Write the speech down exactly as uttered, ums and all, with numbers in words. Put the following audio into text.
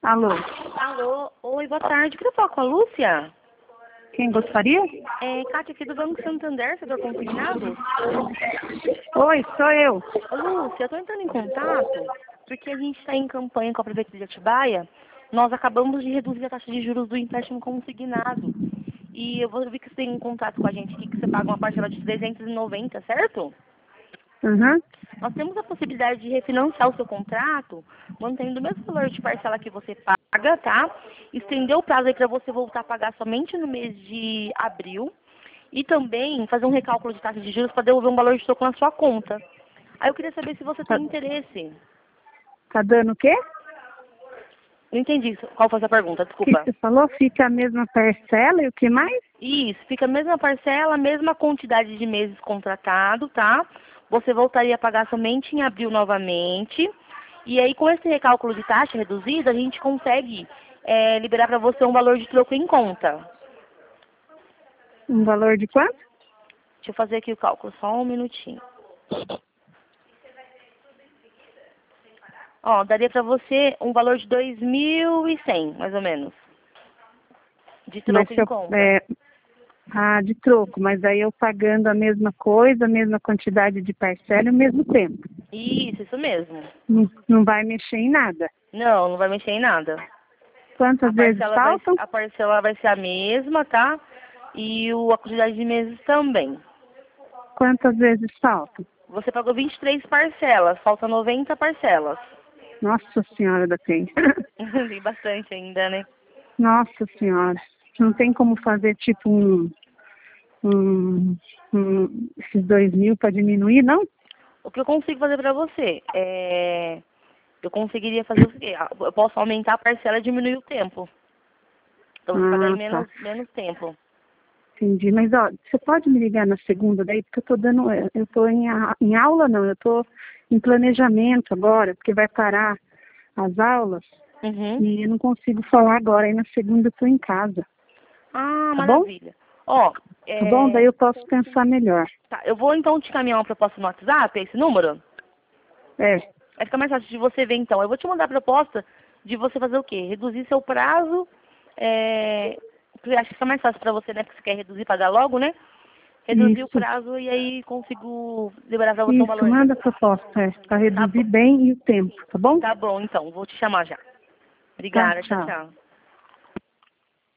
Alô, Alô, oi, boa tarde. Queria falar com a Lúcia? quem gostaria? É, Kátia aqui do Banco Santander, setor consignado. Oi, sou eu. Ô, Lúcia, eu tô entrando em contato porque a gente está em campanha com a Prefeitura de Atibaia. Nós acabamos de reduzir a taxa de juros do empréstimo consignado. E eu vou ver que você tem um contato com a gente aqui, que você paga uma parcela de trezentos e noventa, certo? Uhum. Nós temos a possibilidade de refinanciar o seu contrato, mantendo o mesmo valor de parcela que você paga, tá? Estender o prazo aí para você voltar a pagar somente no mês de abril. E também fazer um recálculo de taxa de juros para devolver um valor de troco na sua conta. Aí eu queria saber se você Tá, tem interesse. tá dando o quê? Não entendi isso. Qual foi a sua pergunta? O que Desculpa. você falou? Fica a mesma parcela e o que mais? Isso, fica a mesma parcela, a mesma quantidade de meses contratado, tá? Você voltaria a pagar somente em abril novamente. E aí, com esse recálculo de taxa reduzida, a gente consegue é, liberar para você um valor de troco em conta. Um valor de quanto? Deixa eu fazer aqui o cálculo, só um minutinho. Ó, daria para você um valor de dois mil e cem, mais ou menos, de Mas troco se em eu, conta. é, ah, de troco, mas aí eu pagando a mesma coisa, a mesma quantidade de parcela e o mesmo tempo. Isso, isso mesmo. Não, não vai mexer em nada. Não, não vai mexer em nada. A Quantas vezes parcela vai, faltam? a parcela vai ser a mesma, tá? E o, a quantidade de meses também. Quantas vezes faltam? Você pagou vinte e três parcelas, falta noventa parcelas. Nossa Senhora da Penha. Tem bastante ainda, né? Nossa Senhora. Não tem como fazer tipo um, um, um esses dois mil para diminuir, não? O que eu consigo fazer pra você é... Eu conseguiria fazer o quê? Eu posso aumentar a parcela e diminuir o tempo. Então você pagar em Ah, tá. menos, menos tempo. Entendi. Mas, ó, você pode me ligar na segunda daí? Porque eu tô dando, eu tô em, a- em aula, não, eu tô em planejamento agora, porque vai parar as aulas Uhum. e eu não consigo falar agora. Aí na segunda eu tô em casa, Ah, tá bom? maravilha. Ó, Tá bom? Daí é... eu posso pensar melhor. tá, eu vou então te caminhar uma proposta no WhatsApp, esse número. É, Vai ficar mais fácil de você ver então. Eu vou te mandar a proposta de você fazer o quê? Reduzir seu prazo. É... porque acho que fica mais fácil pra você, né? Porque você quer reduzir, pagar logo, né? Reduzir o isso. prazo e aí consigo liberar pra você um Isso, valor. manda a proposta, é, para Tá reduzir bom. bem e o tempo, tá bom? Tá bom, então. Vou te chamar já. Tá, Obrigada. Tchau, tchau. tchau.